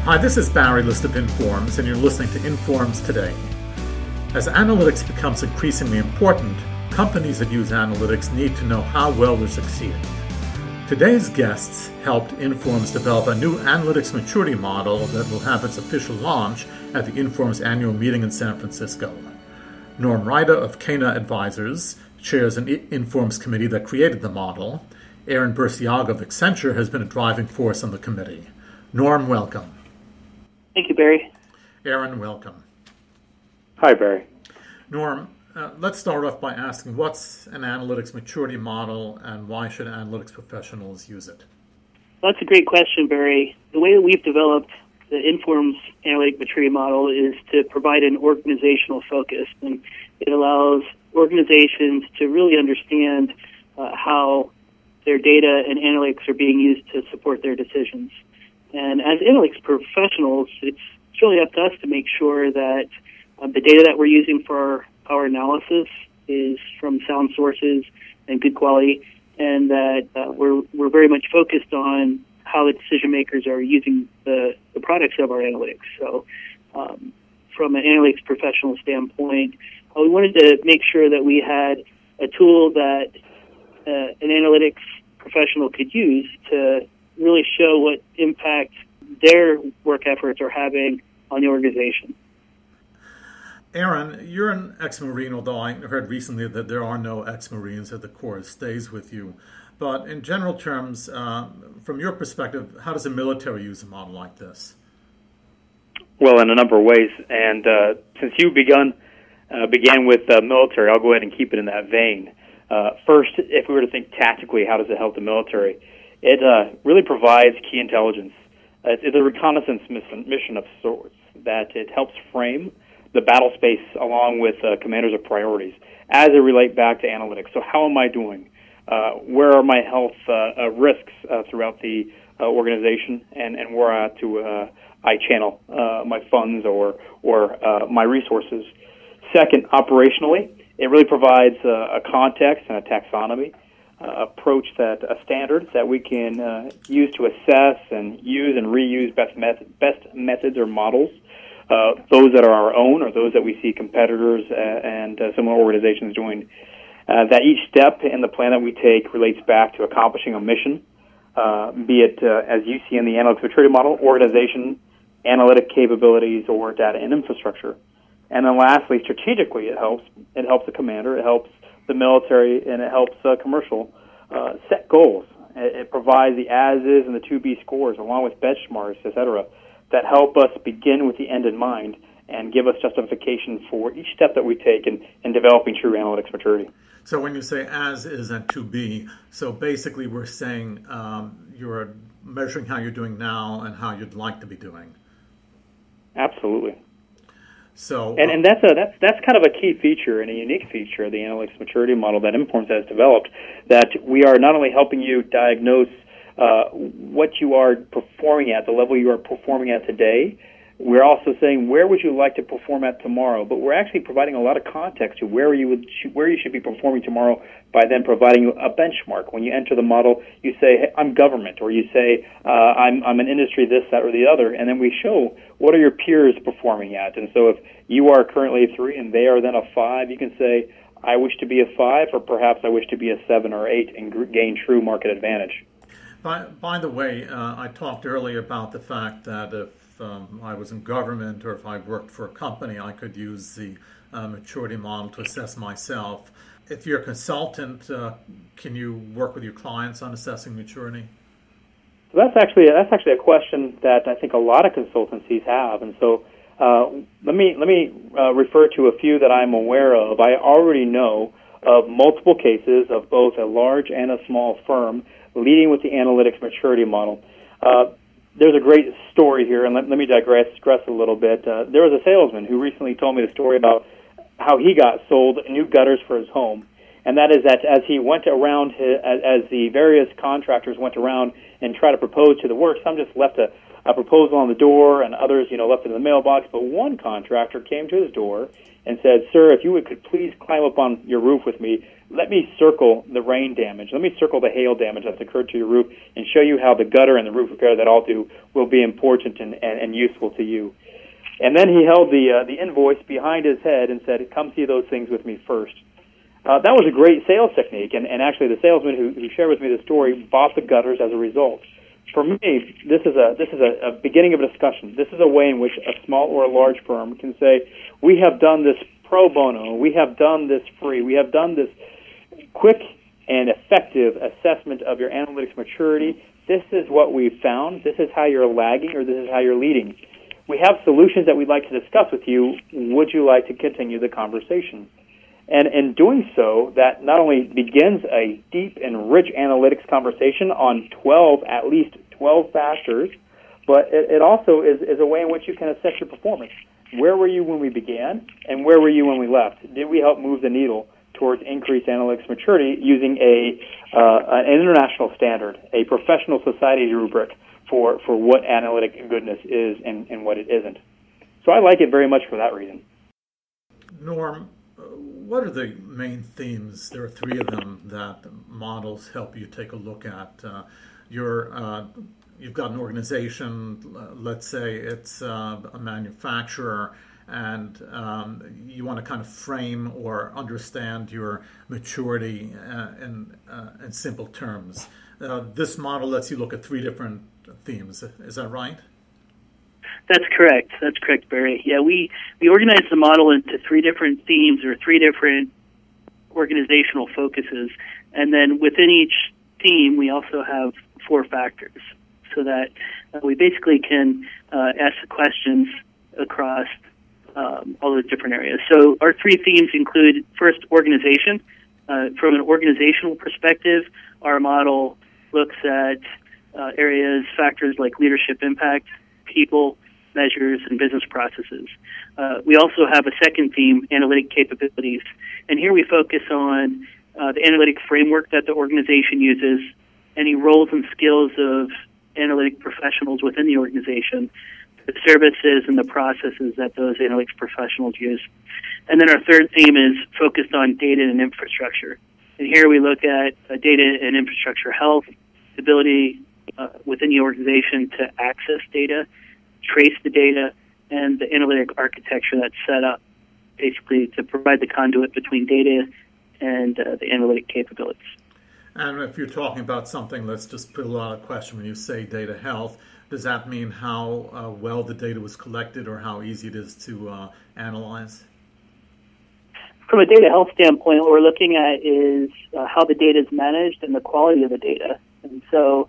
Hi, this is Barry List of Informs, and you're listening to Informs Today. As analytics becomes increasingly important, companies that use analytics need to know how well they're succeeding. Today's guests helped Informs develop a new analytics maturity model that will have its official launch at the Informs annual meeting in San Francisco. Norm Ryder of Cana Advisors chairs an Informs committee that created the model. Aaron Burciaga of Accenture has been a driving force on the committee. Norm, welcome. Thank you, Barry. Aaron, welcome. Hi, Barry. Norm, let's start off by asking, what's an analytics maturity model and why should analytics professionals use it? Well, that's a great question, Barry. The way that we've developed the Informs analytic maturity model is to provide an organizational focus, and it allows organizations to really understand how their data and analytics are being used to support their decisions. And as analytics professionals, it's really up to us to make sure that the data that we're using for our analysis is from sound sources and good quality, and that we're very much focused on how the decision makers are using the products of our analytics. So from an analytics professional standpoint, we wanted to make sure that we had a tool that an analytics professional could use to really show what impact their work efforts are having on the organization. Aaron, you're an ex-Marine, although I heard recently that there are no ex-Marines, that the Corps stays with you. But in general terms, from your perspective, how does the military use a model like this? Well, in a number of ways. And since you began with military, I'll go ahead and keep it in that vein. First, if we were to think tactically, how does it help the military? It really provides key intelligence. It's a reconnaissance mission of sorts, that it helps frame the battle space along with commanders of priorities as it relate back to analytics. So how am I doing? Where are my health risks throughout the organization, and where I channel my funds or my resources? Second, operationally, it really provides a context and a taxonomy approach, that a standard that we can use to assess and use and reuse best methods or models, those that are our own or those that we see competitors and similar organizations doing. That each step in the plan that we take relates back to accomplishing a mission, be it, as you see in the analytics maturity model, organization, analytic capabilities, or data and infrastructure. And then lastly, strategically, it helps the commander, it helps the military, and it helps commercial set goals. It provides the as-is and the to-be scores, along with benchmarks, et cetera, that help us begin with the end in mind and give us justification for each step that we take in developing true analytics maturity. So when you say as-is and to-be, so basically we're saying you're measuring how you're doing now and how you'd like to be doing. Absolutely. So, and that's kind of a key feature and a unique feature of the analytics maturity model that Informs has developed, that we are not only helping you diagnose what you are performing at, the level you are performing at today, we're also saying where would you like to perform at tomorrow, but we're actually providing a lot of context to where you should be performing tomorrow by then providing you a benchmark. When you enter the model, you say, hey, I'm government, or you say, I'm an industry, this, that, or the other, and then we show what are your peers performing at. And so if you are currently a 3 and they are then a 5, you can say, I wish to be a 5, or perhaps I wish to be a 7 or 8 and gain true market advantage. By the way, I talked earlier about the fact that if I was in government or if I worked for a company, I could use the maturity model to assess myself. If you're a consultant, can you work with your clients on assessing maturity? So that's actually a question that I think a lot of consultancies have, and so let me refer to a few that I'm aware of. I already know of multiple cases of both a large and a small firm leading with the analytics maturity model. There's a great story here, and let me digress a little bit. There was a salesman who recently told me the story about how he got sold new gutters for his home. And that is that as he went around, as the various contractors went around and tried to propose to the work, some just left a a proposal on the door, and others, left it in the mailbox. But one contractor came to his door and said, "Sir, if you could please climb up on your roof with me, let me circle the rain damage. Let me circle the hail damage that's occurred to your roof and show you how the gutter and the roof repair that I'll do will be important and useful to you." And then he held the invoice behind his head and said, "Come see those things with me first." That was a great sales technique, and actually the salesman who shared with me the story bought the gutters as a result. For me, this is a beginning of a discussion. This is a way in which a small or a large firm can say, "We have done this pro bono, we have done this free, we have done this quick and effective assessment of your analytics maturity. This is what we've found. This is how you're lagging, or this is how you're leading. We have solutions that we'd like to discuss with you. Would you like to continue the conversation?" And in doing so, that not only begins a deep and rich analytics conversation on at least 12 factors, but it also is a way in which you can assess your performance. Where were you when we began, and where were you when we left? Did we help move the needle towards increased analytics maturity using an international standard, a professional society rubric for what analytic goodness is and what it isn't? So I like it very much for that reason. Norm, what are the main themes? There are three of them that models help you take a look at. You've got an organization, let's say it's a manufacturer, and you want to kind of frame or understand your maturity in simple terms. This model lets you look at three different themes. Is that right? That's correct. That's correct, Barry. Yeah, we organize the model into three different themes or three different organizational focuses, and then within each theme we also have 4 factors, so that we basically can ask the questions across all those different areas. So our 3 themes include, first, organization. From an organizational perspective, our model looks at factors like leadership impact, people, measures, and business processes. We also have a second theme, analytic capabilities. And here we focus on the analytic framework that the organization uses, any roles and skills of analytic professionals within the organization, the services and the processes that those analytics professionals use. And then our third theme is focused on data and infrastructure. And here we look at data and infrastructure health, ability within the organization to access data, trace the data, and the analytic architecture that's set up basically to provide the conduit between data and the analytic capabilities. And if you're talking about something, let's just put a lot of question when you say data health, does that mean how well the data was collected or how easy it is to analyze? From a data health standpoint, what we're looking at is how the data is managed and the quality of the data. And so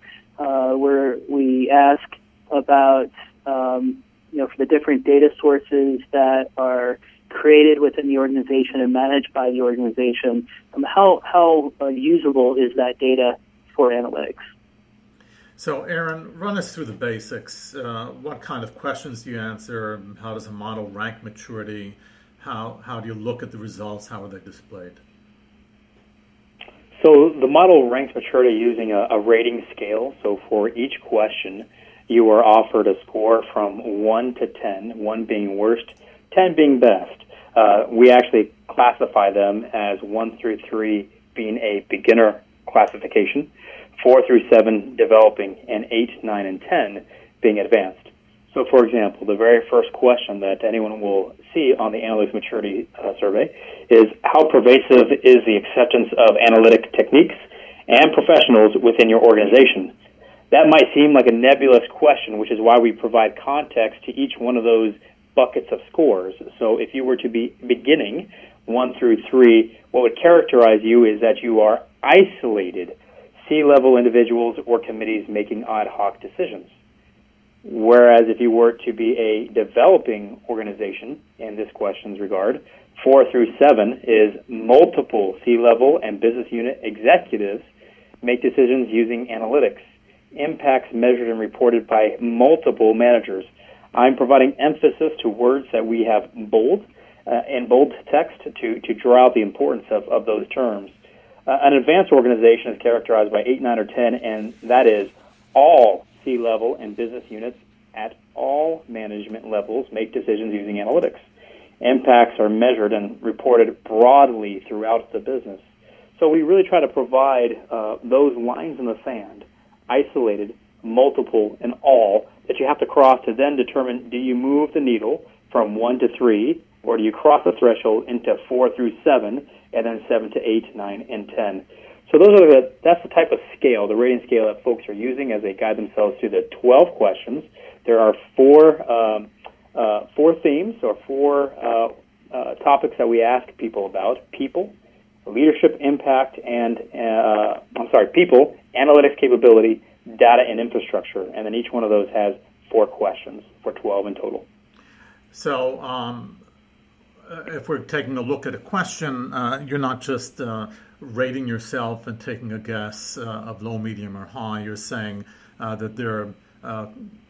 we ask about, for the different data sources that are created within the organization and managed by the organization, how usable is that data for analytics? So, Aaron, run us through the basics. What kind of questions do you answer? How does a model rank maturity? How do you look at the results? How are they displayed? So the model ranks maturity using a rating scale. So for each question, you are offered a score from 1 to 10, 1 being worst, 10 being best. We actually classify them as 1 through 3 being a beginner classification, 4 through 7 developing, and 8, 9, and 10 being advanced. So, for example, the very first question that anyone will see on the Analytics Maturity Survey is, how pervasive is the acceptance of analytic techniques and professionals within your organization? That might seem like a nebulous question, which is why we provide context to each one of those buckets of scores. So if you were to be beginning 1 through 3, what would characterize you is that you are isolated C-level individuals or committees making ad hoc decisions. Whereas if you were to be a developing organization in this question's regard, 4 through 7 is multiple C-level and business unit executives make decisions using analytics, impacts measured and reported by multiple managers. I'm providing emphasis to words that we have bold in bold text to draw out the importance of those terms. An advanced organization is characterized by 8, 9, or 10, and that is all C-level and business units at all management levels make decisions using analytics. Impacts are measured and reported broadly throughout the business. So we really try to provide those lines in the sand, isolated, multiple, and all, that you have to cross to then determine, do you move the needle from 1 to 3, or do you cross the threshold into 4 through 7, and then 7 to 8, 9, and 10. So that's the type of scale, the rating scale that folks are using as they guide themselves through the 12 questions. There are four themes or four topics that we ask people about: people, leadership, impact, and people, analytics capability, data, and infrastructure. And then each one of those has 4 questions for 12 in total. So if we're taking a look at a question, you're not just rating yourself and taking a guess of low, medium, or high. You're saying that there are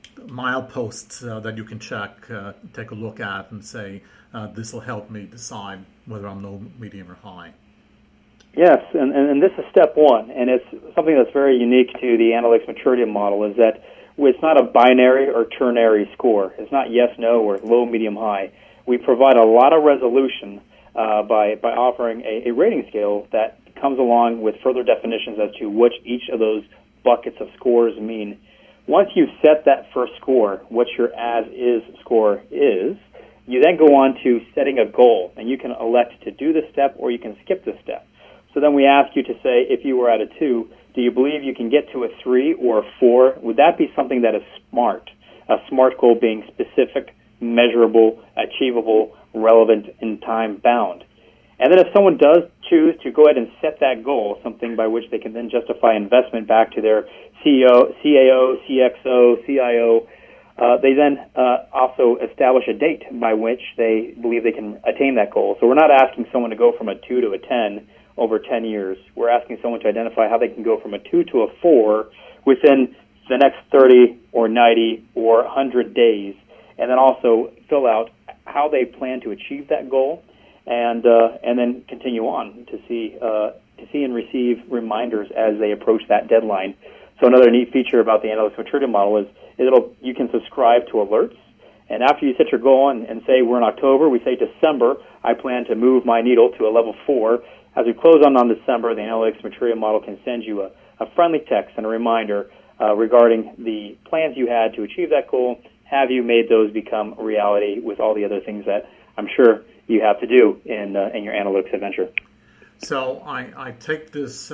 mileposts that you can check, take a look at, and say, this will help me decide whether I'm low, medium, or high. Yes, and this is step one, and it's something that's very unique to the analytics maturity model, is that it's not a binary or ternary score. It's not yes, no, or low, medium, high. We provide a lot of resolution by offering a rating scale that comes along with further definitions as to what each of those buckets of scores mean. Once you've set that first score, what your as-is score is, you then go on to setting a goal, and you can elect to do this step or you can skip this step. So then we ask you to say, if you were at a 2, do you believe you can get to a 3 or a 4? Would that be something that is SMART? A SMART goal being specific, measurable, achievable, relevant, and time-bound. And then if someone does choose to go ahead and set that goal, something by which they can then justify investment back to their CEO, CAO, CXO, CIO, they then also establish a date by which they believe they can attain that goal. So we're not asking someone to go from a 2 to a 10 over 10 years. We're asking someone to identify how they can go from a 2 to a 4 within the next 30 or 90 or 100 days, and then also fill out how they plan to achieve that goal, and then continue on to see and receive reminders as they approach that deadline. So another neat feature about the analytics maturity model is you can subscribe to alerts, and after you set your goal and say we're in October, we say December, I plan to move my needle to a level 4. As we close on December, the analytics maturity model can send you a friendly text and a reminder regarding the plans you had to achieve that goal. Have you made those become reality with all the other things that I'm sure you have to do in your analytics adventure? So I take this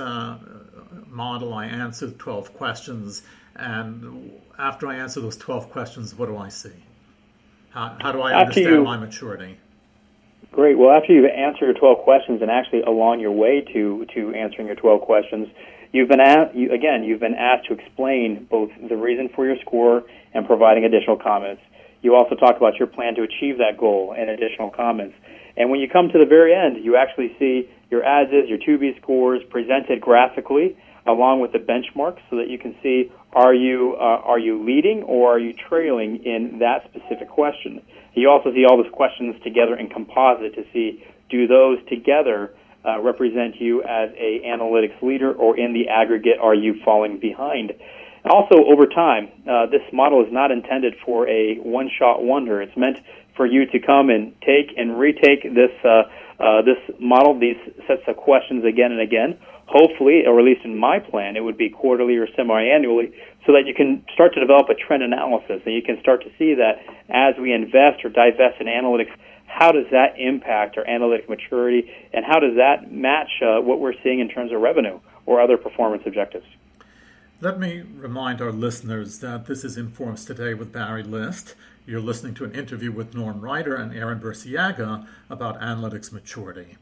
model, I answer 12 questions, and after I answer those 12 questions, what do I see? How do I understand my maturity? Great. Well, after you've answered your 12 questions, and actually along your way to answering your 12 questions, you've been asked to explain both the reason for your score and providing additional comments. You also talk about your plan to achieve that goal and additional comments. And when you come to the very end, you actually see your as-is, your to-be scores presented graphically along with the benchmarks, so that you can see, are you leading or are you trailing in that specific question. You also see all those questions together in composite to see, do those together represent you as a analytics leader, or in the aggregate, are you falling behind? Also, over time, this model is not intended for a one-shot wonder. It's meant for you to come and take and retake this model, these sets of questions again and again. Hopefully, or at least in my plan, it would be quarterly or semi-annually, so that you can start to develop a trend analysis, and you can start to see that as we invest or divest in analytics, how does that impact our analytic maturity, and how does that match what we're seeing in terms of revenue or other performance objectives? Let me remind our listeners that this is Informs Today with Barry List. You're listening to an interview with Norm Ryder and Aaron Burciaga about analytics maturity.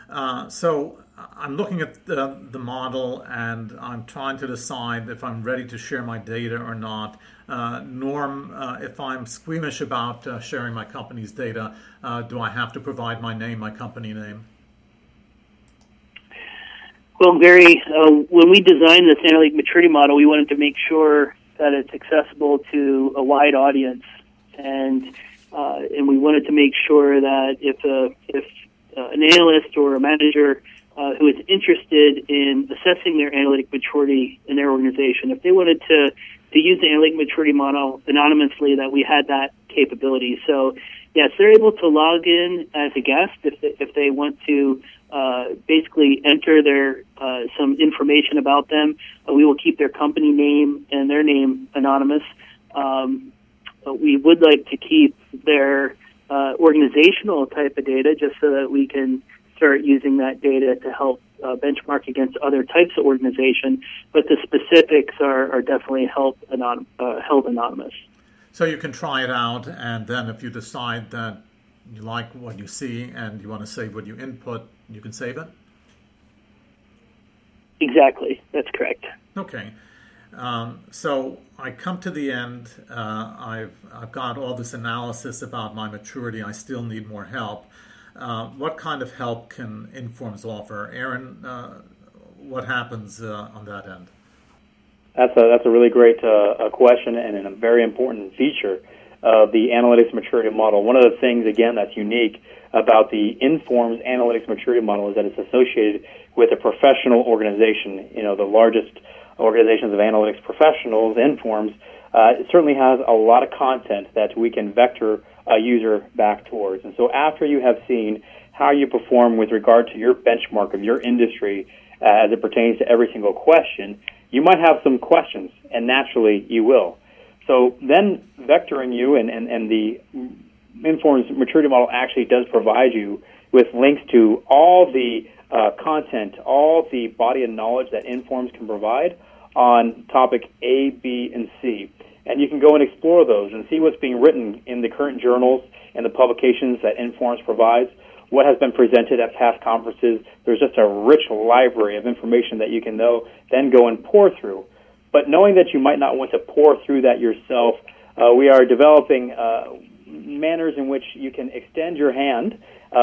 So I'm looking at the model, and I'm trying to decide if I'm ready to share my data or not. Norm, if I'm squeamish about sharing my company's data, do I have to provide my name, my company name? Well, Barry, when we designed this analytic maturity model, we wanted to make sure that it's accessible to a wide audience, and we wanted to make sure that if an analyst or a manager who is interested in assessing their analytic maturity in their organization, if they wanted to use the analytic maturity model anonymously, that we had that capability. So, yes, they're able to log in as a guest if they want to basically enter their some information about them. We will keep their company name and their name anonymous. We would like to keep their organizational type of data just so that we can start using that data to help benchmark against other types of organization, but the specifics are definitely held anonymous. So you can try it out, and then if you decide that you like what you see and you want to save what you input, you can save it? Exactly. That's correct. Okay. So I come to the end. I've got all this analysis about my maturity. I still need more help. What kind of help can Informs offer? Aaron, what happens on that end? That's a really great question and a very important feature of the analytics maturity model. One of the things, again, that's unique about the Informs analytics maturity model is that it's associated with a professional organization. You know, the largest organizations of analytics professionals, Informs, it certainly has a lot of content that we can vector a user back towards. And so after you have seen how you perform with regard to your benchmark of your industry as it pertains to every single question, you might have some questions, and naturally you will. So then vectoring you and the Informs maturity model actually does provide you with links to all the content, all the body of knowledge that Informs can provide on topic A, B, and C. And you can go and explore those and see what's being written in the current journals and the publications that Informs provides, what has been presented at past conferences. There's just a rich library of information that you can then go and pour through. But knowing that you might not want to pour through that yourself, we are developing manners in which you can extend your hand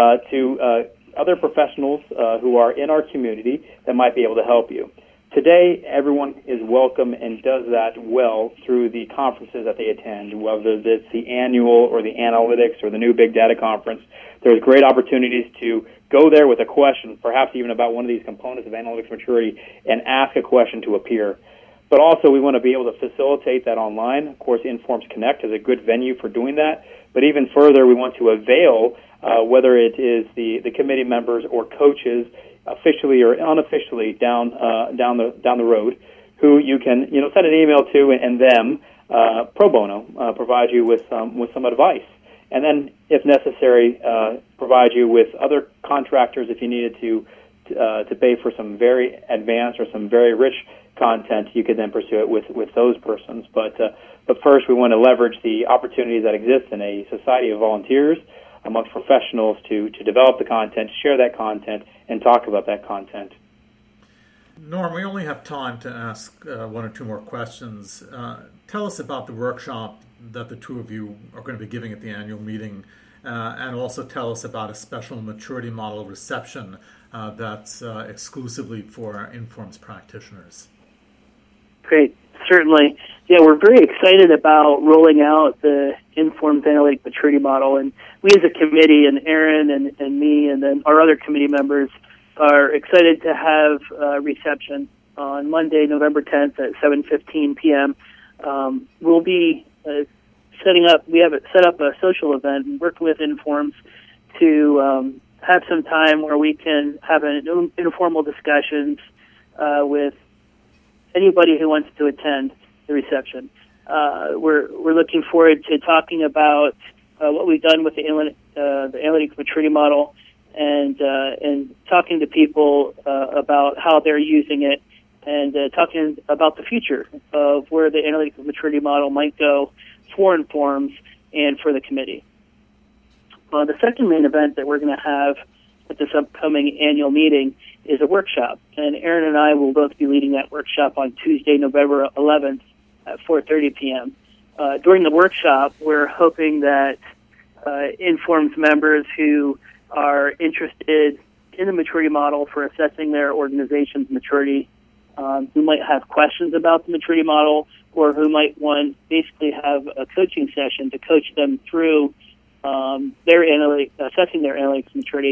to other professionals who are in our community that might be able to help you. Today, everyone is welcome and does that well through the conferences that they attend, whether it's the annual or the analytics or the new big data conference. There's great opportunities to go there with a question, perhaps even about one of these components of analytics maturity, and ask a question to a peer. But also, we want to be able to facilitate that online. Of course, Informs Connect is a good venue for doing that. But even further, we want to avail, whether it is the committee members or coaches, officially or unofficially down the road, who you can send an email to and them pro bono provide you with some advice, and then if necessary provide you with other contractors if you needed to pay for some very advanced or some very rich content. You could then pursue it with those persons. But first, we want to leverage the opportunities that exist in a society of volunteers amongst professionals to develop the content, share that content, and talk about that content. Norm, we only have time to ask one or two more questions. Tell us about the workshop that the two of you are going to be giving at the annual meeting, and also tell us about a special maturity model reception that's exclusively for Informs practitioners. Great. Certainly. Yeah, we're very excited about rolling out the Informs Analytic Maturity Model, and we as a committee, and Aaron and me and then our other committee members are excited to have a reception on Monday, November 10th at 7:15 p.m. We'll be we have set up a social event and working with Informs to have some time where we can have an informal discussions with anybody who wants to attend the reception. We're looking forward to talking about what we've done with the analytics maturity model, and talking to people about how they're using it, and talking about the future of where the analytics maturity model might go for Informs and for the committee. The second main event that we're going to have at this upcoming annual meeting is a workshop, and Aaron and I will both be leading that workshop on Tuesday, November 11th at 4:30 p.m. During the workshop, we're hoping that Informs members who are interested in the maturity model for assessing their organization's maturity, who might have questions about the maturity model, or who might basically have a coaching session to coach them through assessing their analytics maturity,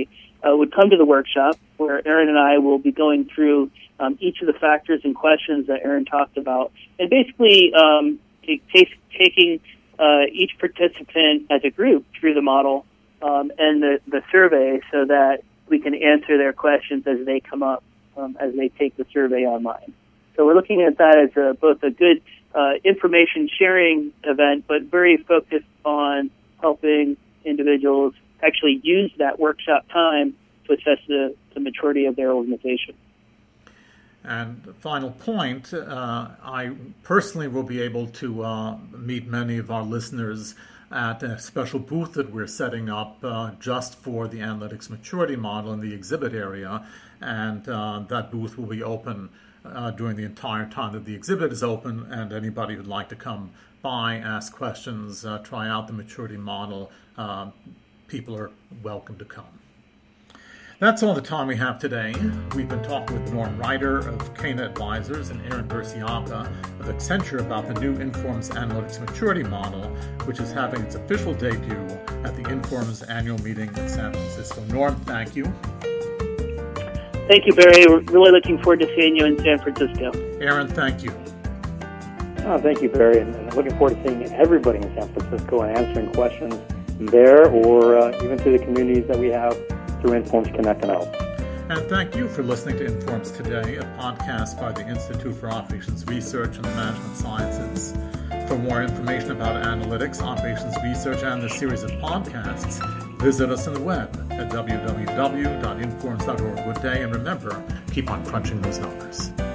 would come to the workshop where Aaron and I will be going through each of the factors and questions that Aaron talked about, and basically taking each participant as a group through the model and the survey so that we can answer their questions as they come up as they take the survey online. So we're looking at that as both a good information sharing event, but very focused on helping individuals actually use that workshop time to assess the maturity of their organization. And the final point, I personally will be able to meet many of our listeners at a special booth that we're setting up just for the analytics maturity model in the exhibit area. And that booth will be open during the entire time that the exhibit is open, and anybody who'd like to come by, ask questions, try out the maturity model, people are welcome to come. That's all the time we have today. We've been talking with Norm Ryder of Cana Advisors and Aaron Burciaca of Accenture about the new Informs Analytics Maturity Model, which is having its official debut at the Informs annual meeting in San Francisco. Norm, thank you. Thank you, Barry. We're really looking forward to seeing you in San Francisco. Aaron, thank you. Thank you, Barry, and looking forward to seeing everybody in San Francisco and answering questions there or even through the communities that we have through Informs Connect and Help. And thank you for listening to Informs Today, a podcast by the Institute for Operations Research and the Management Sciences. For more information about analytics, operations research, and this series of podcasts, visit us on the web at www.informs.org. Good day, and remember, keep on crunching those numbers.